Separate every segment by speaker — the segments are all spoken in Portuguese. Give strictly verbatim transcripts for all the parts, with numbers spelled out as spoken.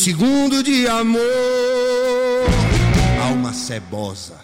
Speaker 1: segundo de amor, alma cebosa.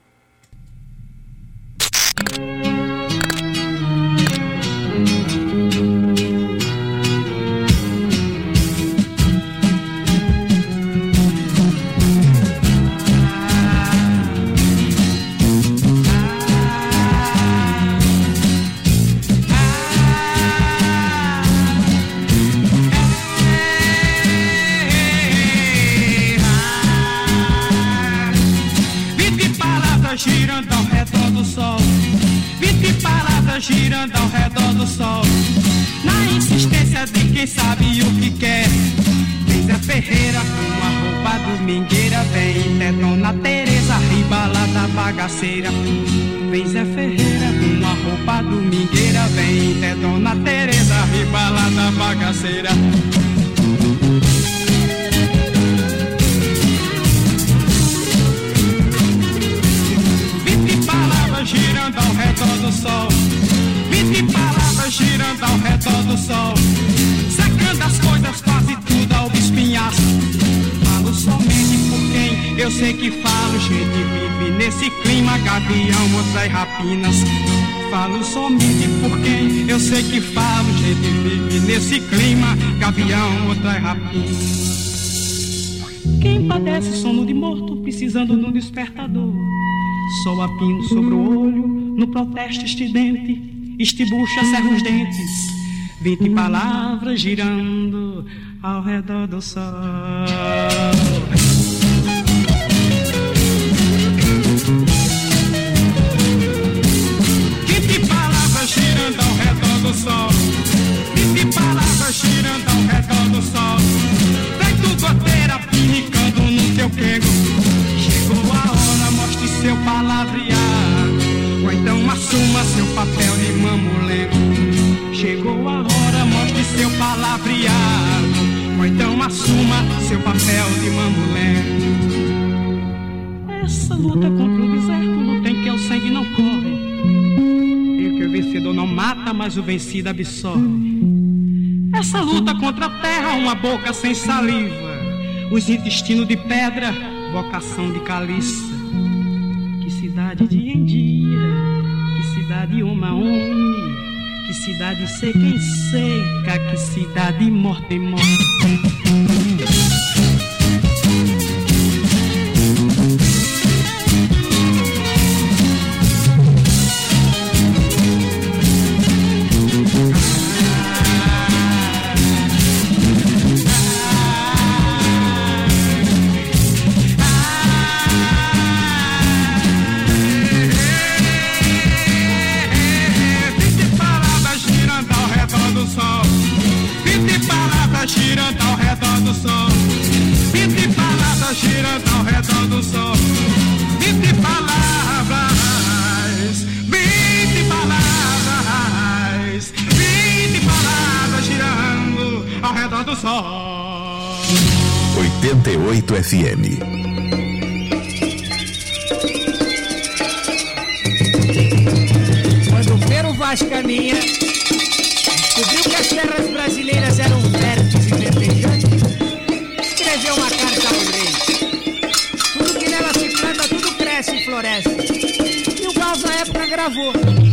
Speaker 2: Girando ao redor do sol, vinte palavras girando ao redor do sol, na insistência de quem sabe o que quer. Vem Zé Ferreira com a roupa domingueira, vem é Dona Teresa ribalada bagaceira. Vem Zé Ferreira com a roupa domingueira, vem é Dona Teresa ribalada bagaceira. Girando ao redor do sol, vinte palavras girando ao redor do sol, secando as coisas quase tudo ao espinhaço. Falo somente por quem eu sei que falo, gente vive nesse clima, gavião, outra e rapinas. Falo somente por quem eu sei que falo, gente vive nesse clima, gavião, outra e rapinas. Quem padece sono de morto, precisando de um despertador, sol a pino sobre o olho, no protesto estridente, estibucha, cerra os dentes, vinte palavras girando ao redor do sol. Vinte palavras girando ao redor do sol, vinte palavras girando ao redor do sol, feito goteira pinicando no teu quego. Chegou a hora, mostre seu palavrear, ou então assuma seu papel de mamulengo. Chegou a hora, mostre seu palavrear, ou então assuma seu papel de mamulengo. Essa luta contra o deserto, luta em que o sangue não corre, e que o vencedor não mata, mas o vencido absorve. Essa luta contra a terra, uma boca sem saliva, os intestinos de pedra, vocação de caliça. Que cidade de endia, que cidade uma homem, que cidade seca em seca, que cidade morta em morta. Girando ao redor do sol, vinte palavras girando ao redor do sol, vinte palavras, vinte palavras, vinte palavras girando ao redor do sol.
Speaker 3: oitenta e oito F M.
Speaker 4: Quando o Pero Vaz caminha, descobriu que as terras brasileiras eram férteis e verdejantes, escreveu uma carta ao rei. Tudo que nela se planta, tudo cresce e floresce. E o Vaz na época gravou.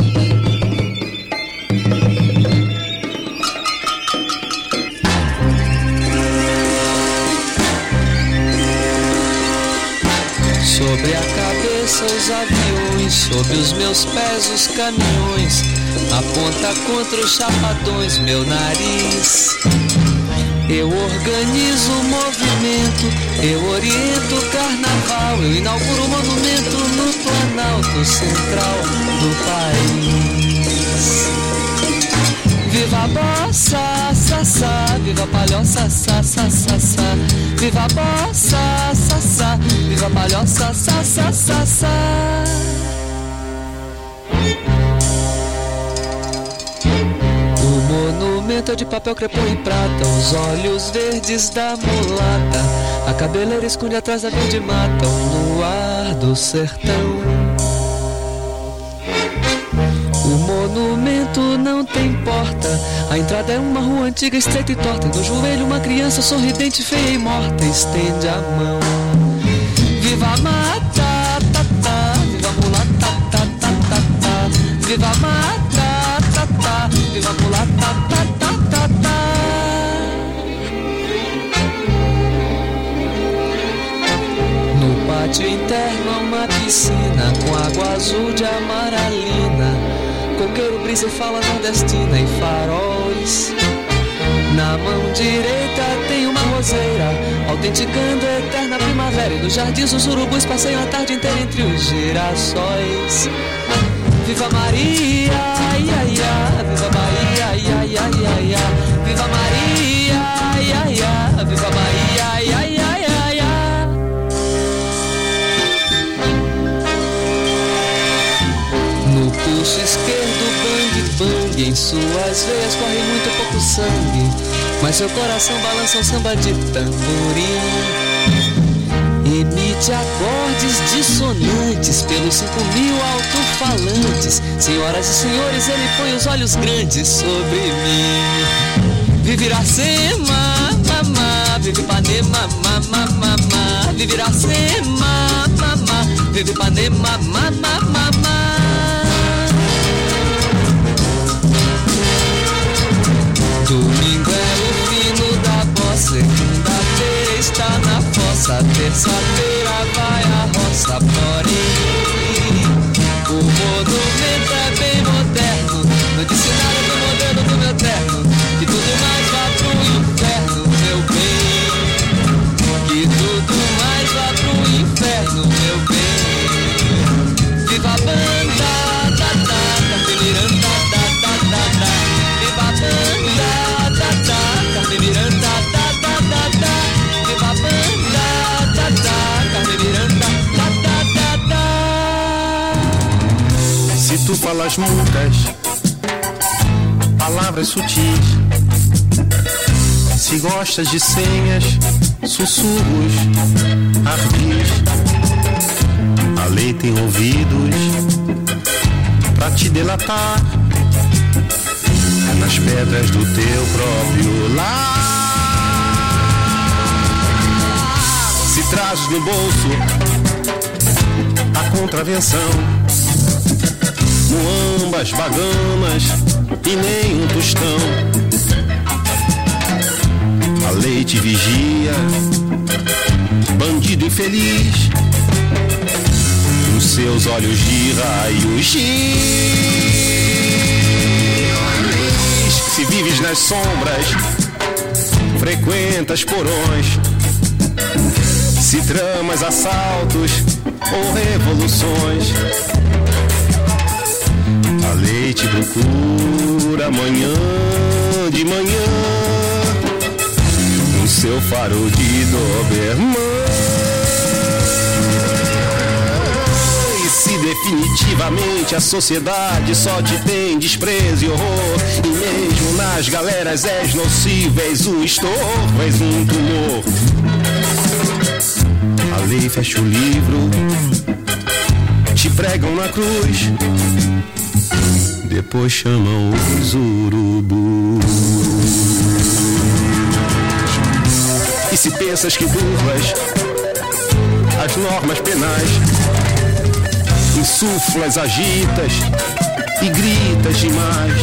Speaker 5: Sobre a cabeça os aviões, sob os meus pés os caminhões, aponta contra os chapadões meu nariz. Eu organizo o movimento, eu oriento o carnaval, eu inauguro o monumento no Planalto Central do país. Viva a bossa, sassá, viva a palhoça, sassá, sassá. Viva a bossa, sassá, viva a palhoça, sassá, sassá. O monumento é de papel crepom e prata, os olhos verdes da mulata, a cabeleira esconde atrás da verde mata, o luar do sertão. O monumento quarto não tem porta. A entrada é uma rua antiga, estreita e torta. No joelho uma criança sorridente, feia e morta. Estende a mão. Viva a mata, tá, tá. Viva a mulata, tá, tá, tá, tá. Viva a mata, tá, tá. Viva a mulata, tá, tá, tá, tá. No pátio interno há uma piscina com água azul de amaralina. Coqueiro, brisa e fala nordestina e faróis. Na mão direita tem uma roseira, autenticando a eterna primavera. E nos jardins os urubus passeiam a tarde inteira entre os girassóis. Viva Maria, ai, ai, ai. Viva Bahia, ai, ai, ai, ai, ai. Viva Maria, ai, ai, ai. Viva Bahia, ai, ai, ai, ai, ai. No pulso esquerdo, bang, bang. Em suas veias corre muito pouco sangue, mas seu coração balança um samba de tamborim. Emite acordes dissonantes pelos cinco mil alto-falantes. Senhoras e senhores, ele põe os olhos grandes sobre mim. Vive Iracema, mamá. Vive Ipanema, mamá, mamá. Vive Iracema, mamá. Vive Ipanema, mamá, mamá. Domingo é o fino da bossa, segunda-feira está na fossa, terça-feira vai a roça, porém o monumento é bem moderno. Não disse nada do modelo do meu terno, que tudo mais vá pro inferno, meu bem. Que tudo mais vá pro inferno, meu bem. Viva a banda, da, da, Carmen Miranda, da, da, da, da. Viva a banda, da, da, Carmen Miranda, da, da, da, da. Viva a banda, da, da, Carmen Miranda, da, da, da, da.
Speaker 1: Se tu falas muitas palavras sutis, se gostas de senhas, sussurros, ardis, a lei tem ouvidos pra te delatar nas pedras do teu próprio lar. Se trazes no bolso a contravenção, muambas, bagamas e nem um tostão, a lei te vigia, bandido infeliz, nos seus olhos de raios X. Se vives nas sombras, frequentas porões, se tramas assaltos ou revoluções, a lei te procura amanhã de manhã, no seu farol de Doberman. E se definitivamente a sociedade só te tem desprezo e horror, e mesmo nas galeras és nocivo, és um estorvo, és um tumor, a lei fecha o livro, te pregam na cruz, depois chamam os urubus. E se pensas que burlas as normas penais, insuflas, agitas e gritas demais,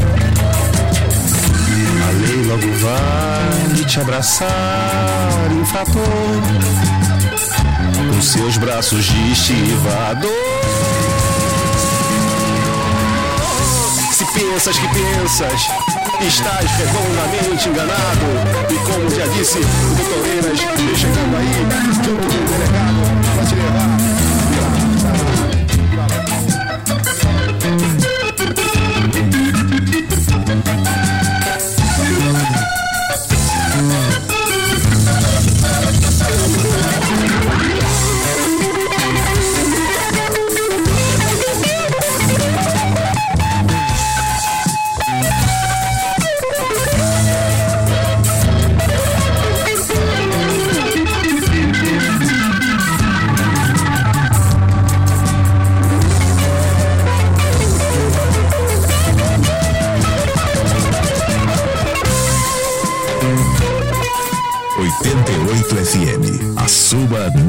Speaker 1: a lei logo vai te abraçar, infrator, com seus braços de estivador. Se pensas que pensas, estás redondamente enganado. E como já disse o doutor Eiras, chegando aí, junto com o delegado, vai te levar.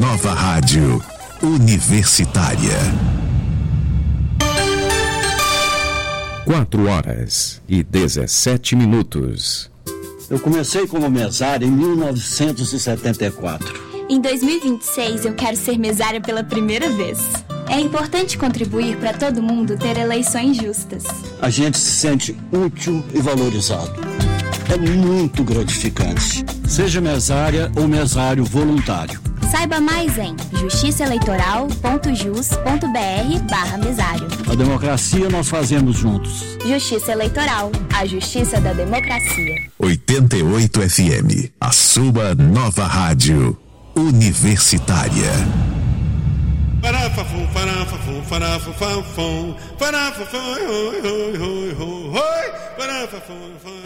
Speaker 3: nova rádio universitária. Quatro horas e dezessete minutos.
Speaker 6: Eu comecei como mesário em mil novecentos e setenta e quatro.
Speaker 7: Em dois mil e vinte e seis eu quero ser mesária pela primeira vez. É importante contribuir para todo mundo ter eleições justas.
Speaker 6: A gente se sente útil e valorizado. É muito gratificante. Seja mesária ou mesário voluntário.
Speaker 7: Saiba mais em justiçaeleitoral.jus.br barra mesário.
Speaker 6: A democracia nós fazemos juntos.
Speaker 7: Justiça Eleitoral, a justiça da democracia.
Speaker 3: oitenta e oito F M, a sua nova rádio universitária.
Speaker 8: Farafafum, farafafum, farafafum, farafafum, oi, oi, oi, oi, oi, farafafum, farafafum.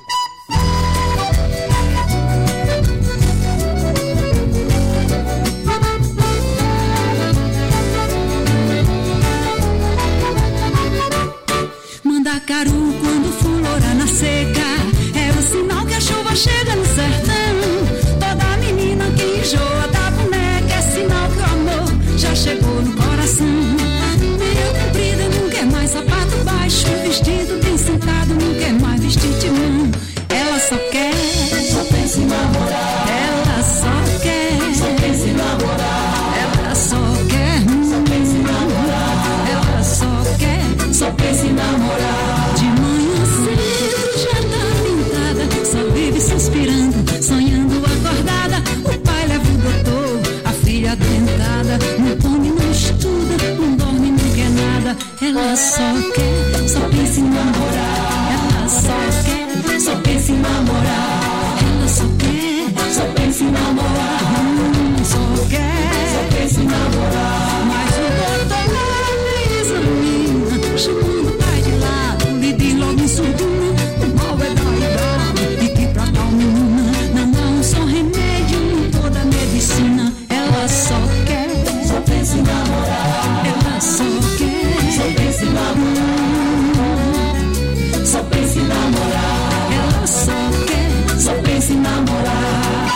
Speaker 9: Mandacaru, quando fulora na seca, é o sinal que a chuva chega no sertão. Toda menina que enjoa da boneca é sinal que o amor já chegou no coração. Meia comprida, não quer mais sapato baixo, vestido bem sentado, não quer mais vestir de mão. Ela só quer, só pensa em namorar. Ela só quer, só pensa em namorar. Ela só quer, só pensa em namorar. Ela só quer, só pensa em namorar. De manhã cedo já tá pintada, só vive suspirando, sonhando acordada. O pai leva o doutor, a filha adentrada. Não come, não estuda, não dorme, não quer nada. Ela só quer, só pensa em namorar. Ela só quer, só pensa em namorar. Ela só quer, só pensa em namorar. Hum, só quer, só pensa em namorar. Mas o doutor não examina, chamando o pai de lado, lhe diz logo em surdina: o mal é da idade e que pra tal menina não há um só remédio em toda a medicina. Ela só quer, só pensa em namorar. Ela só quer, só pensa em namorar. Só pensa em namorar. Ela só quer, só pensa em namorar.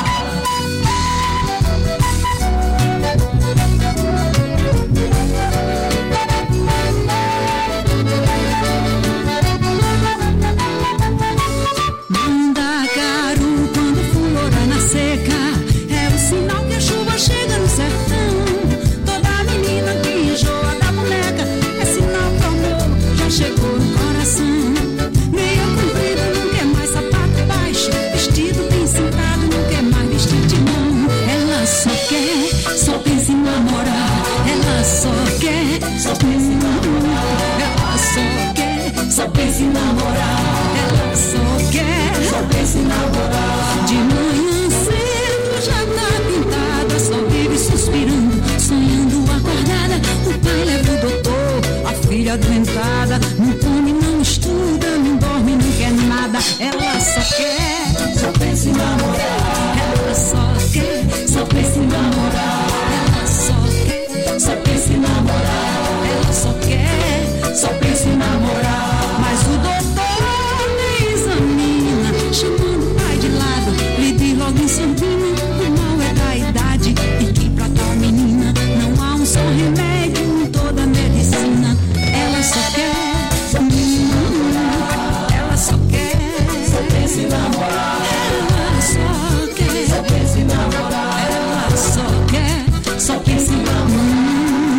Speaker 9: Mandacaru, quando fulora na seca, é o sinal que a chuva chega no sertão. Toda menina que enjoa da boneca é sinal que o amor já chegou no coração. Meia comprida, não quer mais sapato baixo, vestido bem sentado, não quer mais vestir de mão. Ela só quer, só pensa em namorar. Ela só quer, só pensa em namorar. Ela só quer, só pensa em namorar. Ela só quer, só pensa em namorar. De manhã cedo já tá pintada, só vive suspirando, sonhando acordada. O pai leva o doutor, a filha adoentada. Não come, não estuda, não dorme, não quer nada. Ela só quer, só pensa em namorar. Ela só quer, só pensa em namorar. Ela só quer, só pensa em namorar. Ela só quer, só pensa em namorar. Mas o doutor nem examina, chamando o pai de lado, lhe diz logo em surdina: o mal é da idade e que pra tal menina não há um só remédio em toda a medicina. Ela só quer, só pensa em namorar. Ela só quer, só pensa em namorar. Ela só quer, só pensa em namorar. Ela só quer, só pensa em namorar.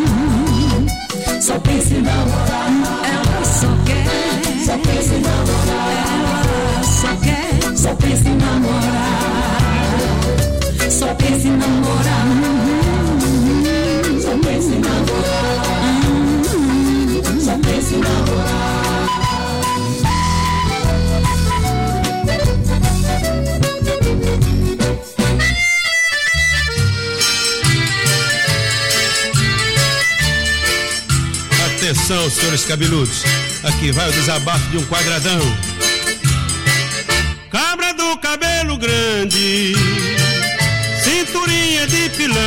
Speaker 9: Só pensa em namorar. Ela só quer, só pensa em namorar. Ela só quer, só pensa em namorar. Só pensa em namorar. Só pensa em namorar. Só pensa em namorar.
Speaker 8: Atenção, senhores cabeludos, aqui vai o desabafo de um quadradão. Cabra do cabelo grande, cinturinha de pilão,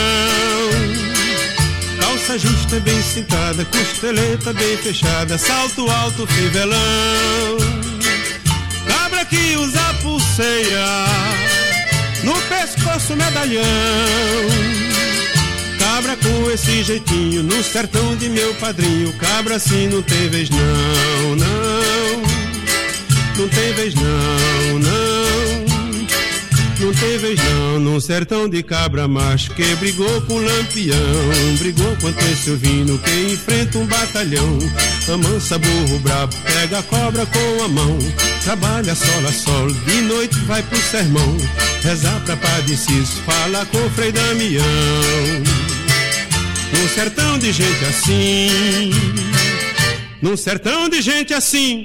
Speaker 8: calça justa bem cintada, costeleta bem fechada, salto alto fivelão. Cabra que usa pulseira, no pescoço medalhão, Cabra com esse jeitinho, no sertão de meu padrinho. Cabra assim não tem vez não, não. Não tem vez não, não. Não tem vez não, num sertão de cabra macho que brigou com lampião. Brigou contra esse ovino que enfrenta um batalhão. Amansa burro brabo, pega a cobra com a mão. Trabalha sol a sol, de noite vai pro sermão. Rezar pra Padre Ciso, fala com Frei Damião. Num sertão de gente assim, num sertão de gente assim,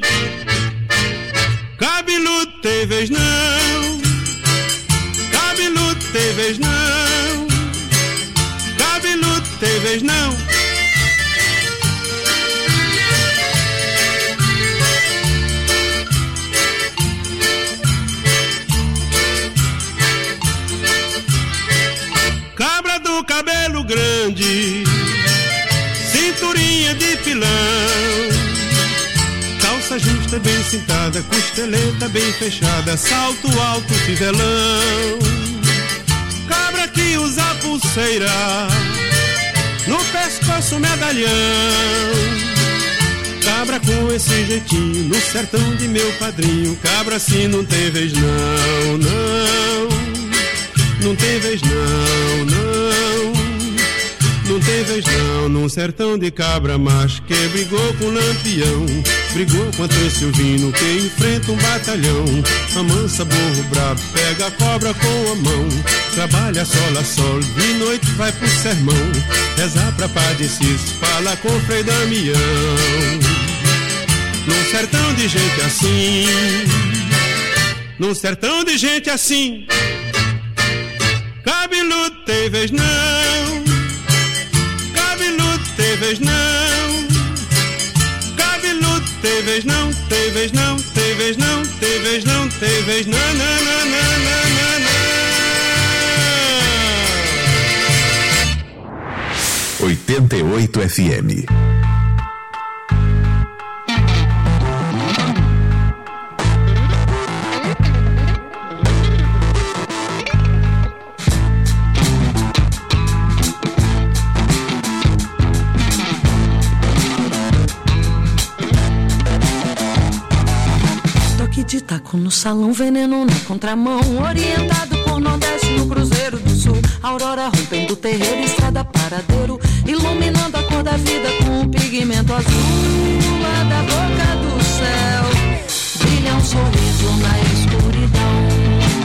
Speaker 8: cabe luto tem vez não. Cabe luto tem vez não. Cabe luto tem vez não. Cabra do cabelo grande, cinturinha de pilão, calça justa bem cintada, costeleta bem fechada, salto alto fivelão. Cabra que usa pulseira, no pescoço medalhão. Cabra com esse jeitinho, no sertão de meu padrinho. Cabra assim não tem vez não, não. Não tem vez não, não. Não tem vez não, num sertão de cabra macho que brigou com lampião. Brigou contra esse ovino que enfrenta um batalhão. Amansa burro brabo, pega a cobra com a mão. Trabalha sol a sol, de noite vai pro sermão. Rezar pra Padre Ciso, fala com Frei Damião. Num sertão de gente assim, num sertão de gente assim, cabe luto tem vez não. Cabe luto tem vez não. Cabe luto tem vez não. Tem vez não, tem vez não, tem vez não, tem vez não, não, não, não, não,
Speaker 3: não. oitenta e oito F M.
Speaker 10: De taco no salão, veneno na contramão, orientado por Nordeste no Cruzeiro do Sul. Aurora rompendo o terreiro, estrada paradeiro, iluminando a cor da vida com um pigmento azul. Lá da boca do céu brilha um sorriso na escuridão.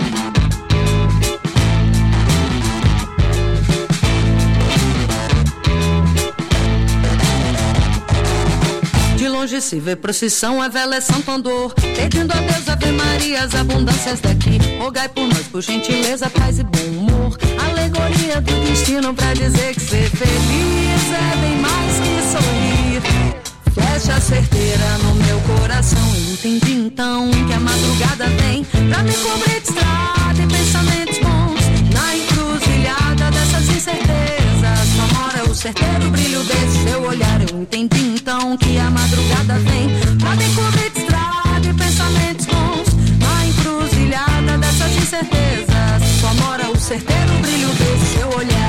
Speaker 10: De longe se vê procissão, a vela é Santo Andor, pedindo a Deus Ave Marias, abundâncias daqui. Rogai por nós, por gentileza, paz e bom humor. Alegoria do destino pra dizer que ser feliz é bem mais que sorrir. Flecha certeira no meu coração, entendi então que a madrugada vem pra me cobrir de estrada e pensamentos bons. Na encruzilhada dessas incertezas só mora o certeiro brilho desse seu olhar. Eu entendi então que a madrugada vem pra me cobrir de estrada e pensamentos bons. Na encruzilhada dessas incertezas só mora o certeiro brilho desse seu olhar.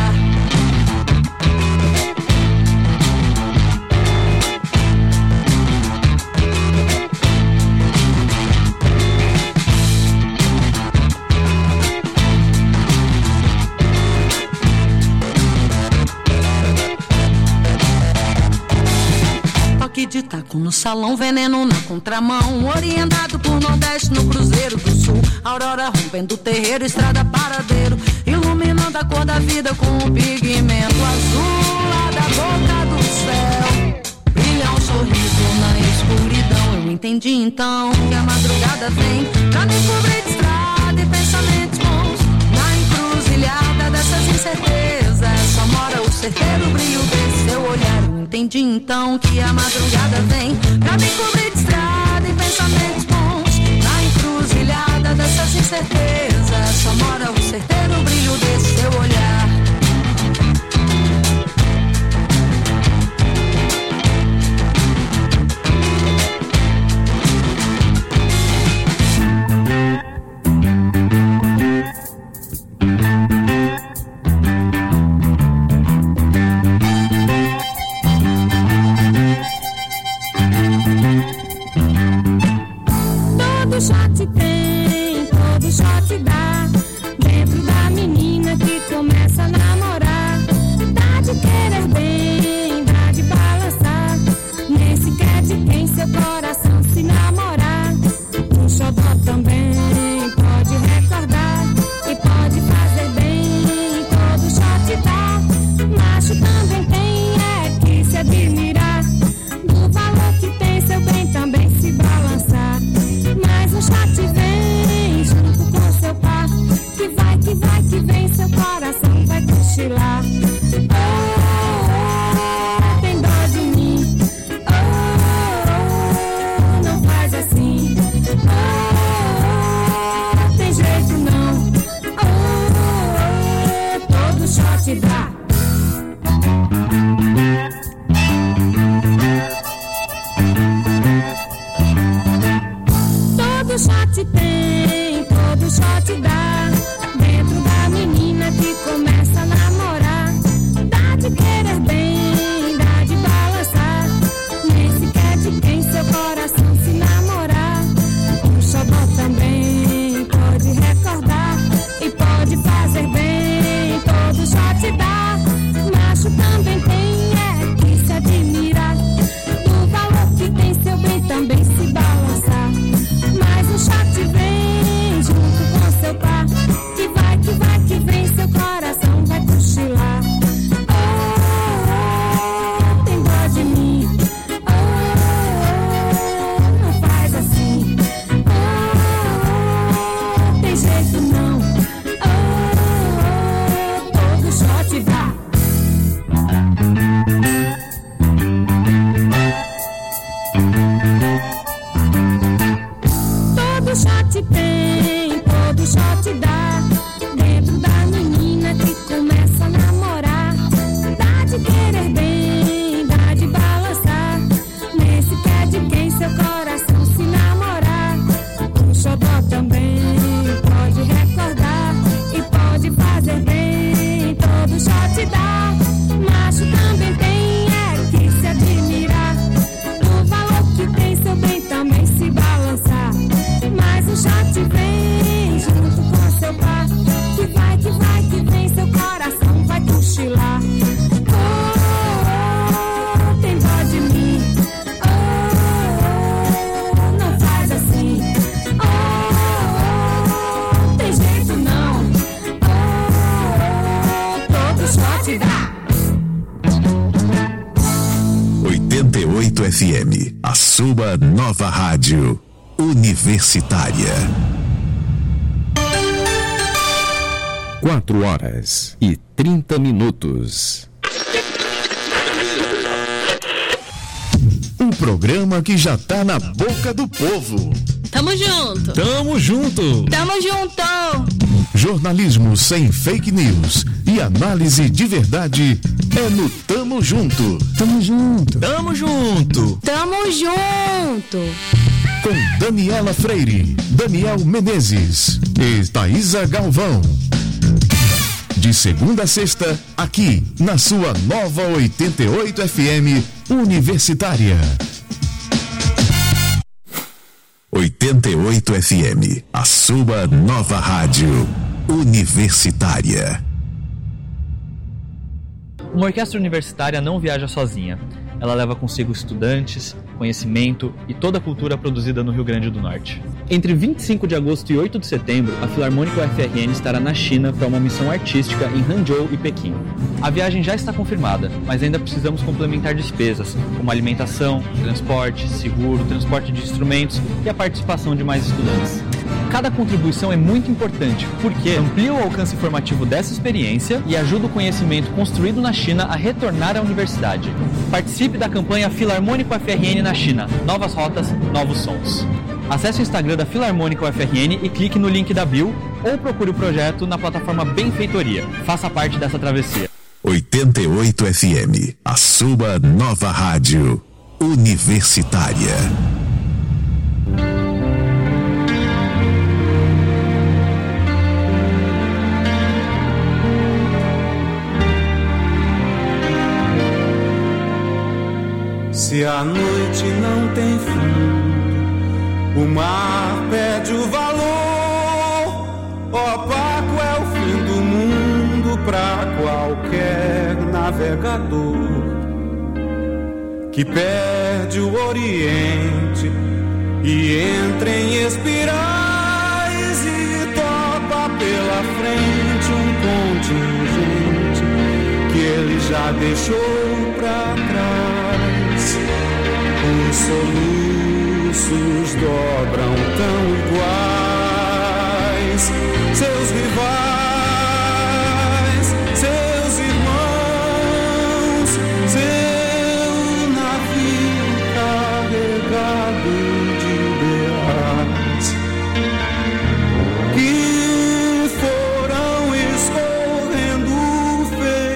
Speaker 10: De taco no salão, veneno na contramão, orientado por Nordeste no Cruzeiro do Sul. Aurora rompendo o terreiro, estrada paradeiro, iluminando a cor da vida com um pigmento azul. Lá da boca do céu brilha um sorriso na escuridão. Eu entendi então que a madrugada vem pra me cobrir de estrada e pensamentos bons. Na encruzilhada dessas incertezas só mora o certeiro brilho desse seu olhar. Entendi então que a madrugada vem pra me cobrir de estrada e pensamentos bons. Na encruzilhada dessas incertezas só mora o certeiro brilho desse seu olhar.
Speaker 9: shot dá. Todo shot tem, todo shot dá. Dentro da menina que começa a namorar. Dá de querer bem, dá de balançar. Nem sequer de quem seu coração se namorar. O xodó também pode recordar e pode fazer bem. Todo shot dá. Macho também tem, é que se admirar. Do valor que tem seu bem também se balançar. Mas o shot vem junto com seu par. Que vai, que vai, que vem, seu coração vai cochilar. Oh, oh, tem dó de mim. Oh, oh, não faz assim. Oh, oh, tem jeito não. Oh, oh, todo shot dá. Todo shot tem, todo shot dá. Dentro da menina que começa a namorar. Dá de querer bem, dá de balançar. Nem sequer de quem seu coração se namorar. O xodó também pode recordar e pode fazer bem. Todo shot dá. Macho também tem, é que se admirar. Do valor que tem seu bem também se balançar. Mas o shot vem junto com seu par. Que vai, que vai, que vem, seu coração vai cochilar. Oh, oh, tem dó de mim. Oh, oh, não faz assim. Oh, oh, tem jeito não. Oh, oh, todo shot dá.
Speaker 3: oitenta e oito F M, a sua nova rádio universitária.
Speaker 11: Quatro horas e trinta minutos.
Speaker 3: Um programa que já tá na boca do povo.
Speaker 12: Tamo junto.
Speaker 11: Tamo junto.
Speaker 12: Tamo junto.
Speaker 3: Jornalismo sem fake news e análise de verdade é no Tamo Junto.
Speaker 11: Tamo junto. Tamo junto.
Speaker 12: Tamo junto.
Speaker 3: Com Daniela Freire, Daniel Menezes e Thaísa Galvão. De segunda a sexta, aqui na sua nova oitenta e oito F M Universitária. oitenta e oito F M, a sua nova rádio universitária.
Speaker 13: Uma orquestra universitária não viaja sozinha. Ela leva consigo estudantes, conhecimento e toda a cultura produzida no Rio Grande do Norte. Entre vinte e cinco de agosto e oito de setembro, a Filarmônica U F R N estará na China para uma missão artística em Hangzhou e Pequim. A viagem já está confirmada, mas ainda precisamos complementar despesas, como alimentação, transporte, seguro, transporte de instrumentos e a participação de mais estudantes. Cada contribuição é muito importante, porque amplia o alcance formativo dessa experiência e ajuda o conhecimento construído na China a retornar à universidade. Participe da campanha Filarmônica U F R N na China. Novas rotas, novos sons. Acesse o Instagram da Filarmônica U F R N e clique no link da bio ou procure o projeto na plataforma Benfeitoria. Faça parte dessa travessia.
Speaker 3: oitenta e oito F M, a sua nova rádio universitária.
Speaker 14: Se a noite não tem fim, o mar perde o valor. Opaco é o fim do mundo pra qualquer navegador que perde o Oriente e entra em espirais e topa pela frente um contingente que ele já deixou pra trás. Os soluços dobram tão iguais, seus rivais, seus irmãos, seu navio carregado de ideais que foram escorrendo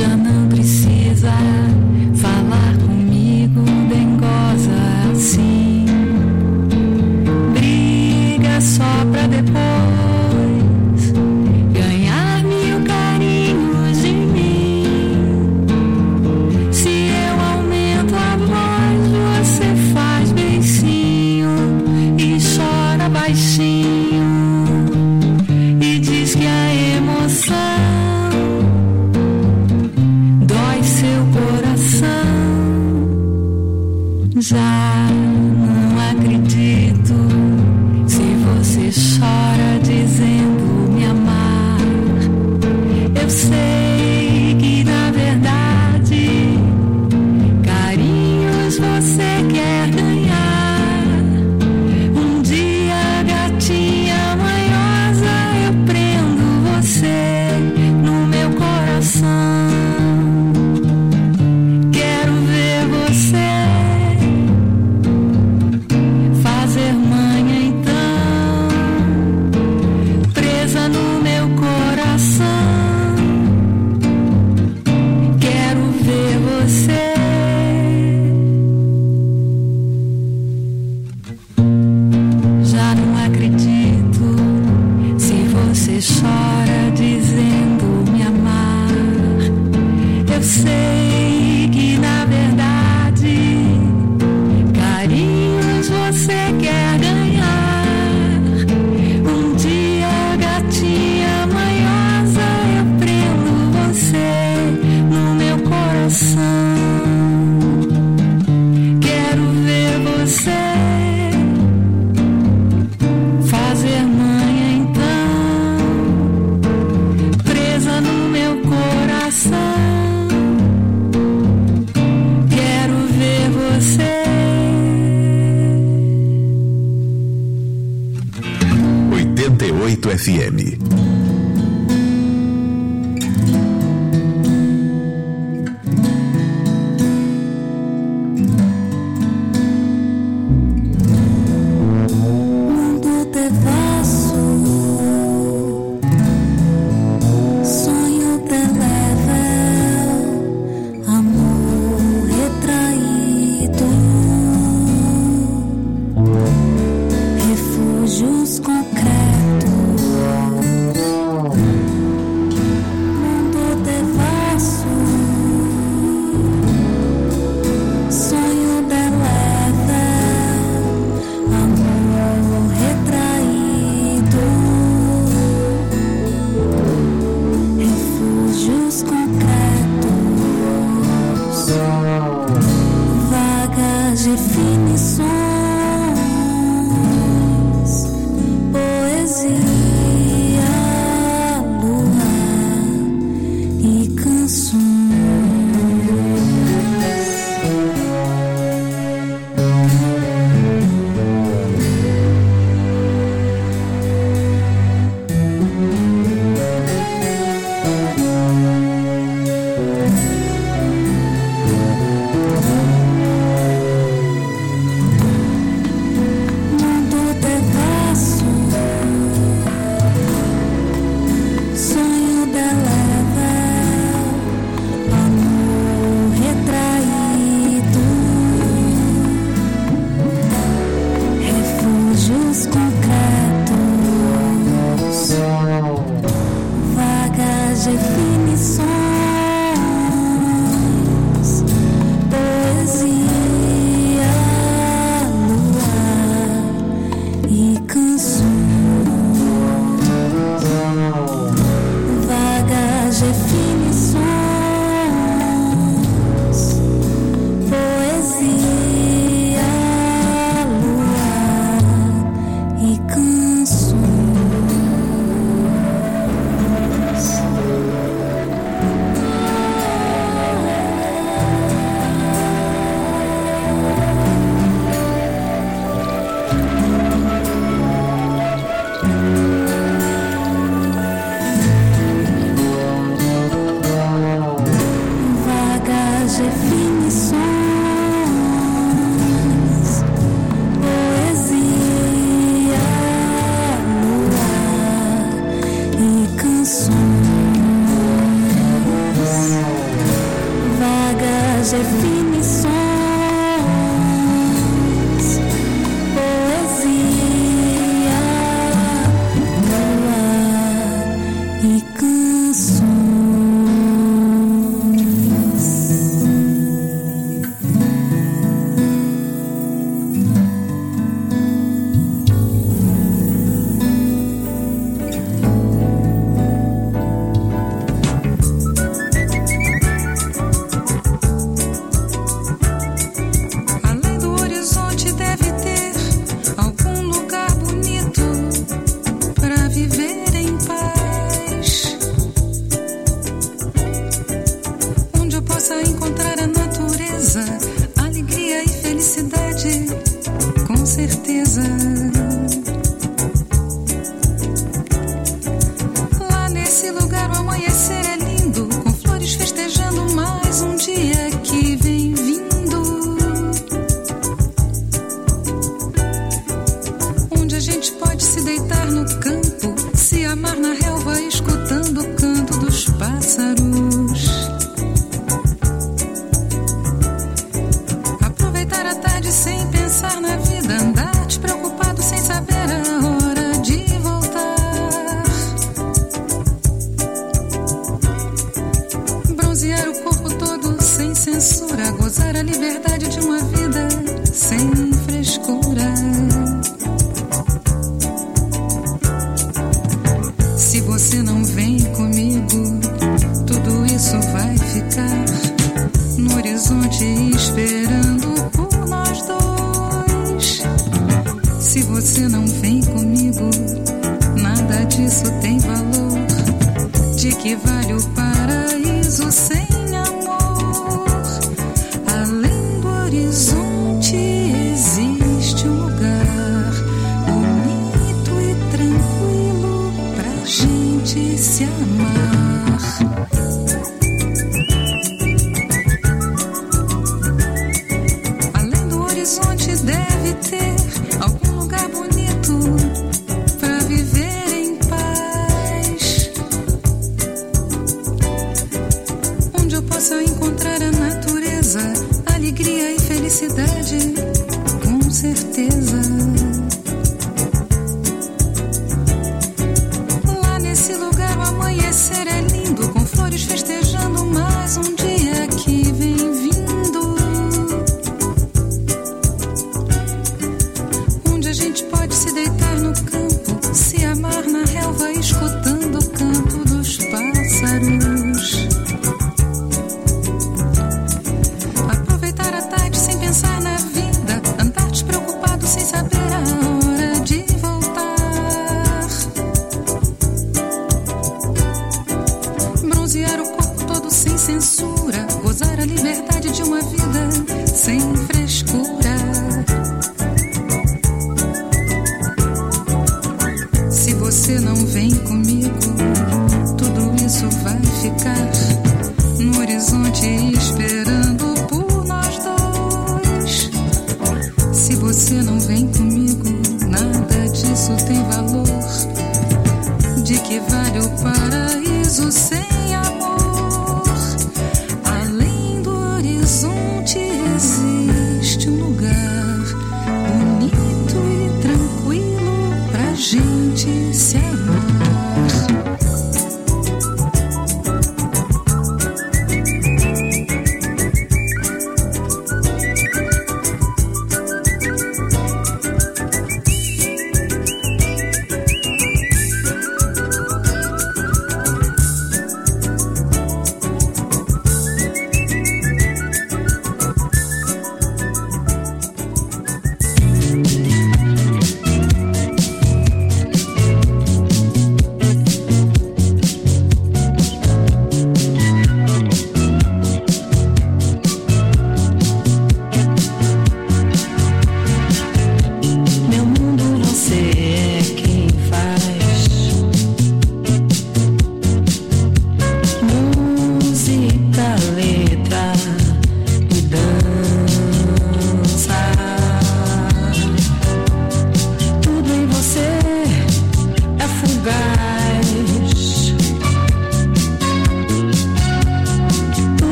Speaker 9: Já não precisa falar comigo, dengosa assim. Briga só pra depois ganhar mil carinhos de mim. Se eu aumento a voz, você faz beicinho e chora baixinho e diz que a emoção dói seu coração. Já não acredito se você chora dizendo me amar. Eu sei que na verdade carinhos você quer ganhar. Um dia, gatinha manhosa, eu prendo você no meu coração. Quero ver você fazer manha então, presa no meu coração. Quero ver você. Já não acredito se você chora dizendo me amar. Eu sei que na verdade carinhos você quer ganhar. Um dia, gatinha manhosa, eu prendo você no meu coração. Quero ver você fazer manha então, presa no meu coração. Quero ver você.
Speaker 3: oitenta e oito F M.
Speaker 9: Mundo devasso, sonho telével, amor retraído, refúgios concretos. Mundo devasso, sonho telével, amor retraído, refúgios concretos, vagas definições, poesia, luar e canções. Mundo devasso, sonho delével, amor retraído, refúgios concretos, vagas definições, poesia, luar e canções, vagas definições, poesia, luar e canções. definições, poesia, luar e canções. De que vale o paraíso sem amor?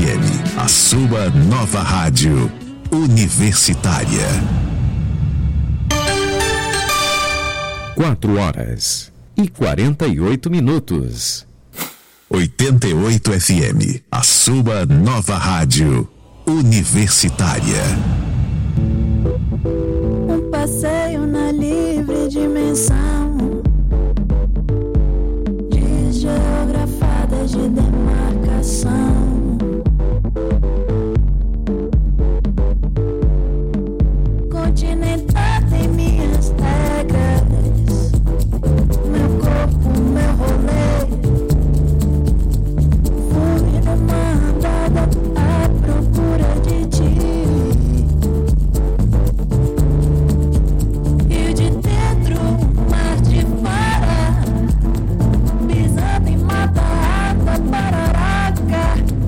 Speaker 3: M, a sua nova rádio universitária. Quatro horas e quarenta e oito minutos. oitenta e oito F M, a sua nova rádio universitária.
Speaker 15: Um passeio na livre dimensão de geografadas de demarcação. Continental tem minhas regras, meu corpo, meu rolê. Fui numa andada à procura de ti, e de dentro, mar de fora, pisando em mata, água, pararaca.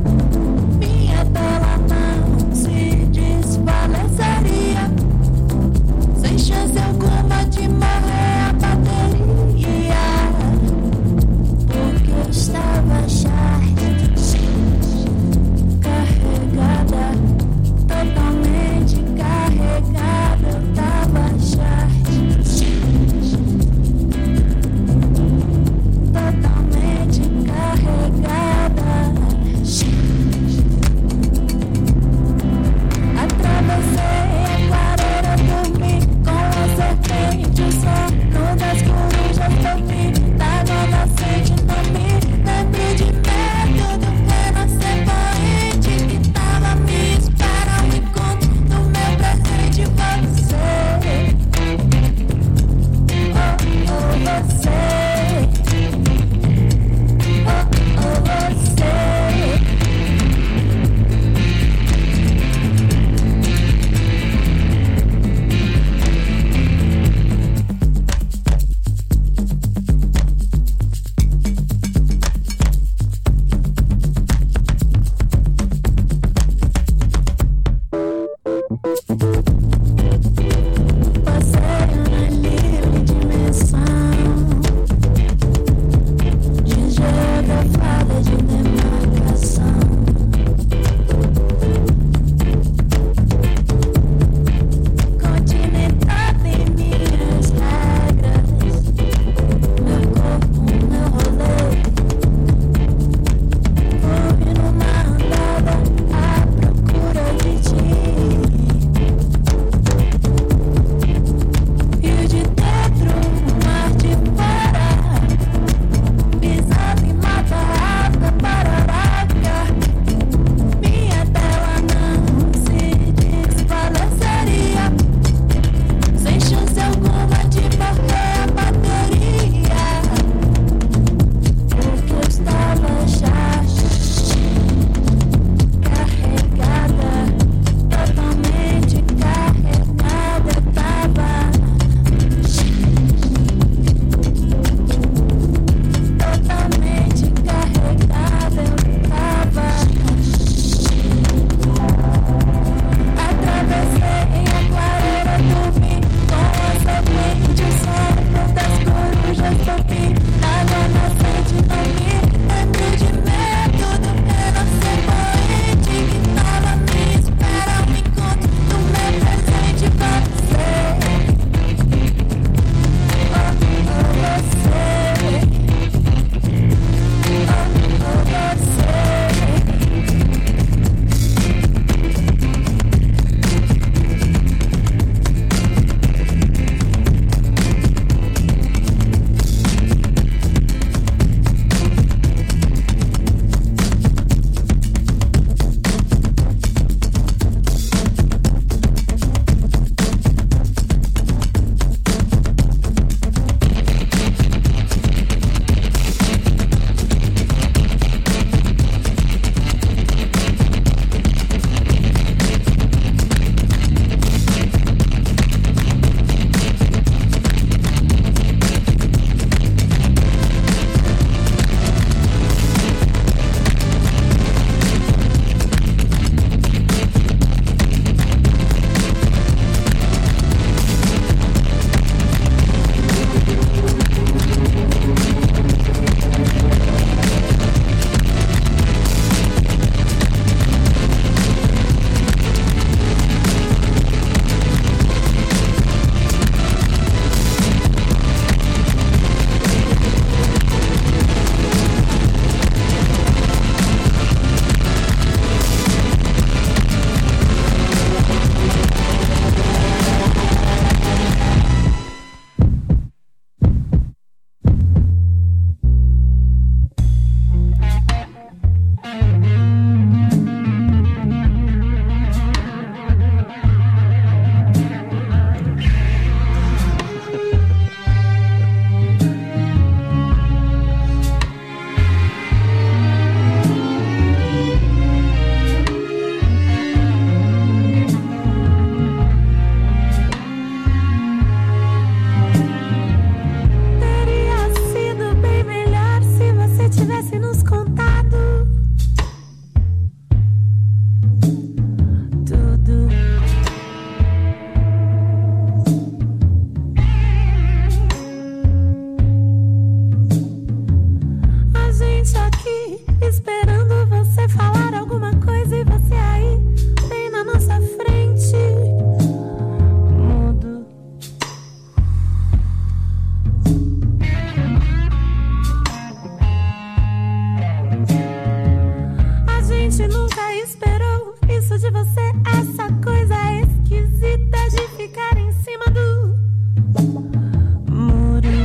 Speaker 15: Isso de você, essa coisa esquisita de ficar em cima do muro.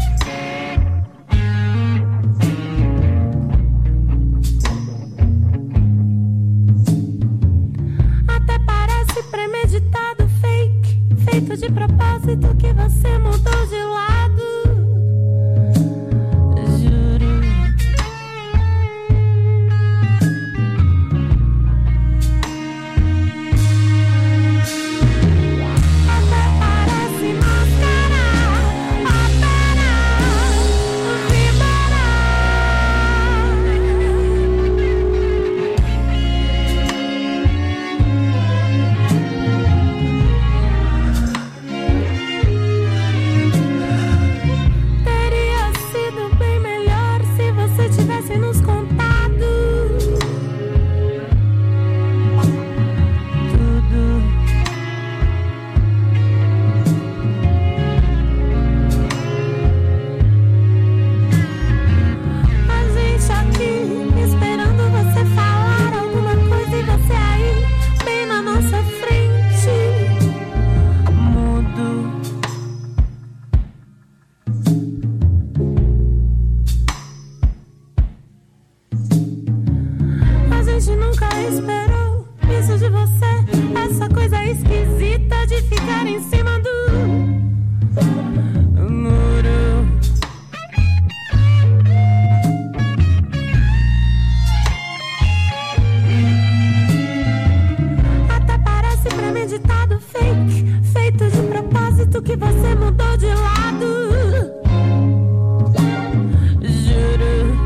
Speaker 15: Até parece premeditado, fake, feito de propósito que você mudou de lado. Juro. Até parece mascarar a pena, vibrar. Teria sido bem melhor se você tivesse nos contado tudo. A gente aqui esperando você falar alguma coisa e você aí bem na nossa frente, mudo. A gente nunca esperou isso de você, essa coisa esquisita de ficar em cima do muro. Até parece premeditado, fake, feito de propósito que você mudou de lado. Juro.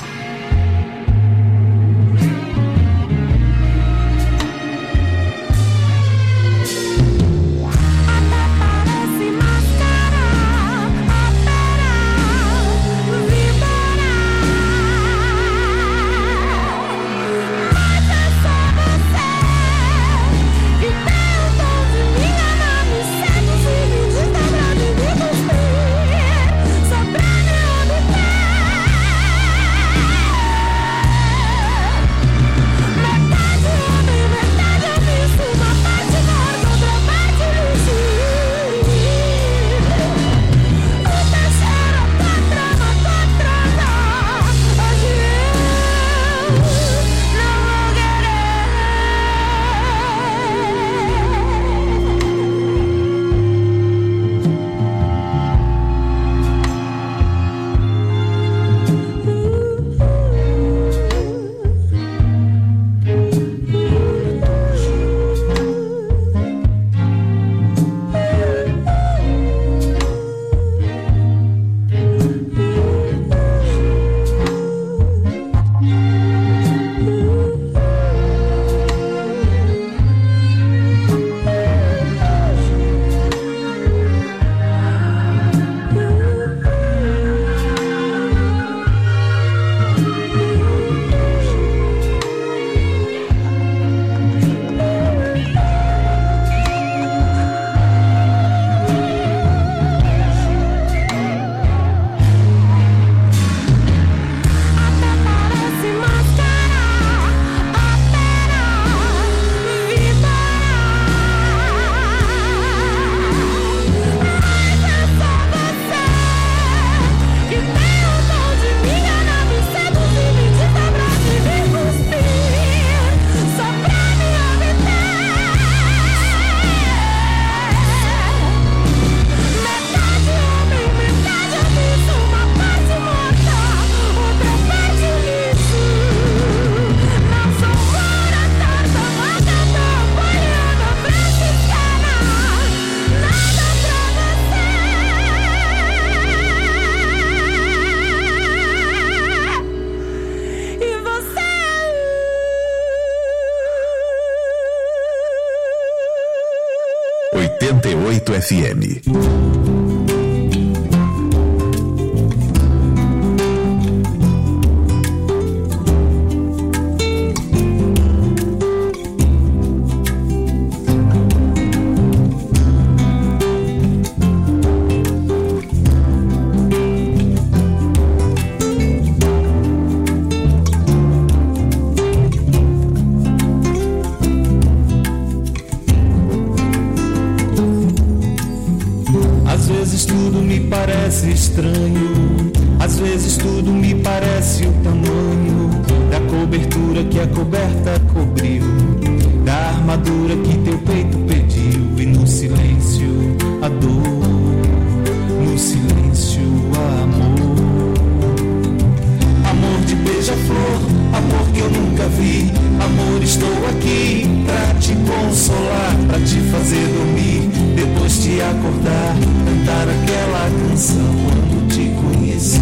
Speaker 15: Até parece mascarar a pena, vibrar. Mas é só você que tem o dom de me enganar, me seduzir, me desdobrar, me cuspir, só pra me obter. Metade homem, metade omisso, uma parte morta, outra parte lixo. O terceiro quatro, uma quatrona. Hoje eu não vou querer. Até parece mascarar a pena, vibrar. Mas é só você que tem o dom de me enganar, me seduzir, me desdobrar, me cuspir, só pra me obter. Metade homem, metade omisso, uma parte morta, outra parte lixo. Não sou pura, torta, matador, poliana, franciscana, nada pra você. E você
Speaker 3: oitenta e oito F M.
Speaker 14: vezes tudo me parece estranho, às vezes tudo me parece o tamanho da cobertura que a coberta cobriu, da armadura que teu peito pediu, e no silêncio a dor, no silêncio o amor. Amor de beija-flor, amor que eu nunca vi, amor, estou aqui pra te consolar, pra te fazer dormir, depois te acordar, cantar aquela canção quando te conheci.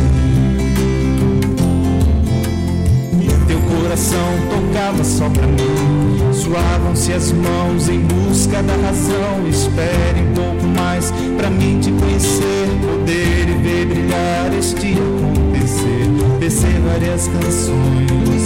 Speaker 14: Teu coração tocava só pra mim, suavam-se as mãos em busca da razão. Espere um pouco mais pra mim te conhecer, poder e ver brilhar este acontecer, descer várias canções.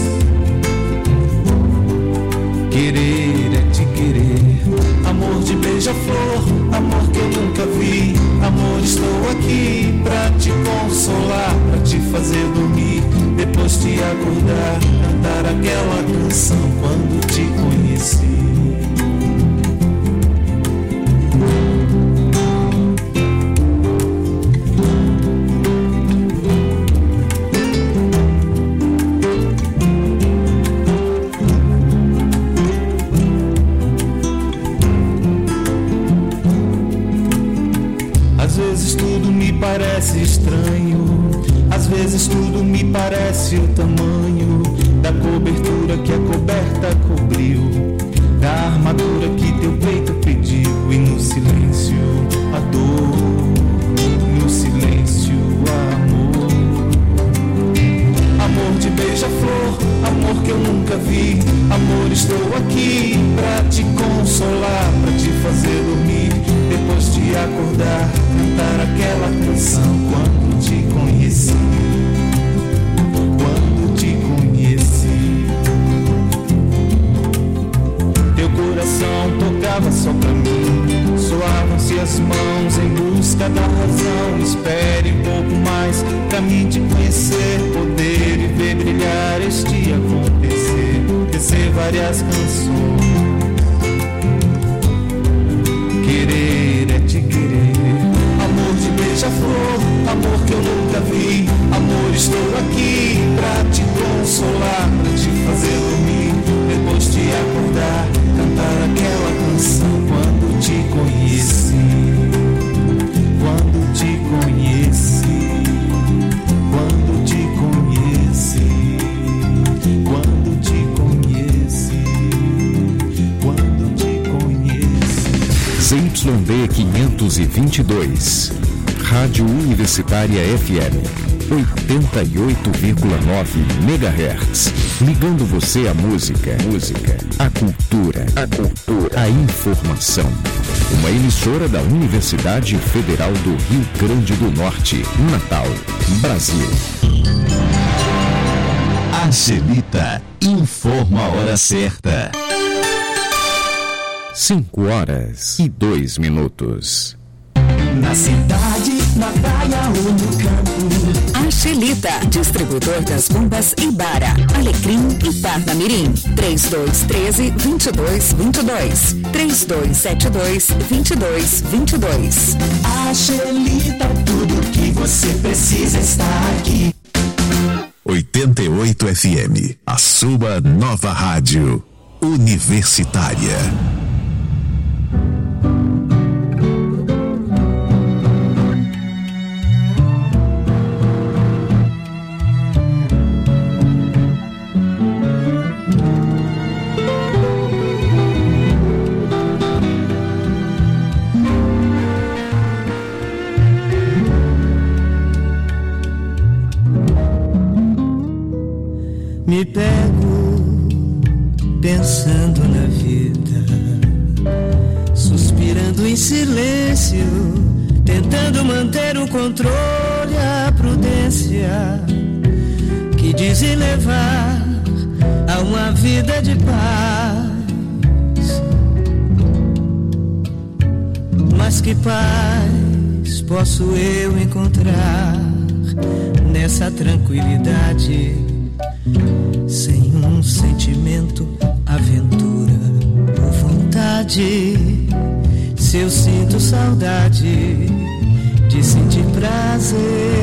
Speaker 14: Querer é te querer, amor de beija-flor, amor que eu nunca vi, amor, estou aqui pra te consolar, pra te fazer dormir, depois te acordar, cantar aquela canção quando te conheci. Parece estranho, às vezes tudo me parece o tamanho da cobertura que a coberta cobriu, da armadura que teu peito pediu, e no silêncio a dor, no silêncio o amor. Amor de beija-flor, amor que eu nunca vi, amor, estou aqui pra te consolar, pra te fazer dormir, depois te acordar, cantar aquela canção quando te conheci, quando te conheci. Teu coração tocava só pra mim, soavam-se as mãos em busca da razão. Espere um pouco mais pra mim te conhecer, poder e ver brilhar este acontecer, tecer várias canções. Querer é te querer, amor de beija-flor, amor que eu nunca vi, amor, estou aqui pra te consolar, pra te fazer dormir, depois te acordar, cantar aquela canção quando te conheci, quando te conheci, quando te conheci, quando te conheci, quando te conheci.
Speaker 3: Z Y D quinhentos e vinte e dois, Rádio Universitária F M, oitenta e oito vírgula nove megahertz, ligando você à música, música, à cultura, a cultura, a informação. Uma emissora da Universidade Federal do Rio Grande do Norte, Natal, Brasil.
Speaker 16: Angelita informa a hora certa.
Speaker 3: Cinco horas e dois minutos.
Speaker 15: Na cidade, na praia ou no campo.
Speaker 17: Angelita, distribuidor das bombas Ibara, Alecrim e Parnamirim. três dois um três, dois dois dois dois. três dois sete dois, dois dois dois dois.
Speaker 15: Angelita, tudo que você precisa está aqui.
Speaker 16: oitenta e oito F M, a sua nova rádio universitária.
Speaker 18: Me pego pensando na vida, suspirando em silêncio, tentando manter o controle, a prudência que dizem levar a uma vida de paz. Mas que paz posso eu encontrar nessa tranquilidade? Sem um sentimento, aventura ou vontade. Se eu sinto saudade de sentir prazer.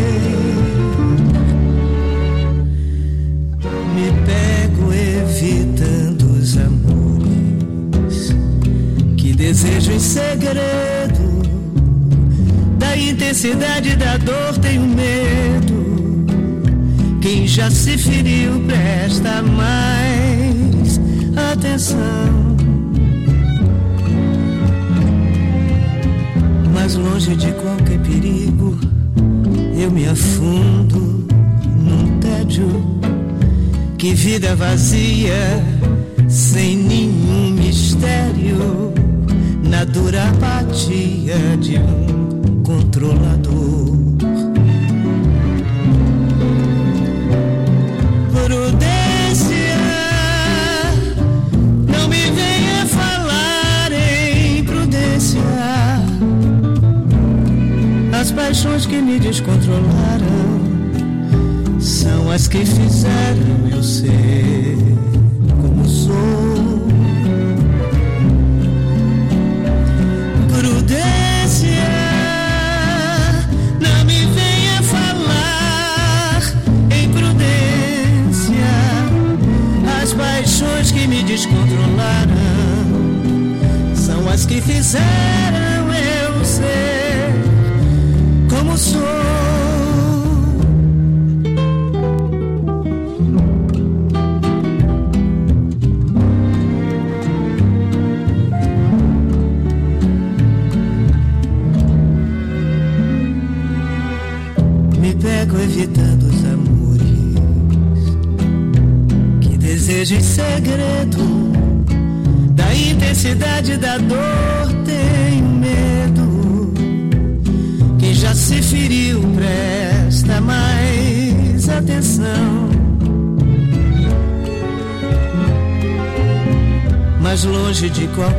Speaker 18: Me pego evitando os amores que desejo em segredo. Da intensidade da dor tenho medo. Quem já se feriu presta mais atenção. Mas longe de qualquer perigo, eu me afundo num tédio. Que vida vazia, sem nenhum mistério, na dura apatia de um controlador. Prudência, não me venha falar em prudência. As paixões que me descontrolaram são as que fizeram eu ser como sou. Prudência, não me venha falar em prudência. As paixões que me descontrolaram são as que fizeram eu ser como sou. Me pego evitando os amores que desejo em segredo. Da intensidade da dor tenho medo. Quem já se feriu presta mais atenção. Mas longe de qualquer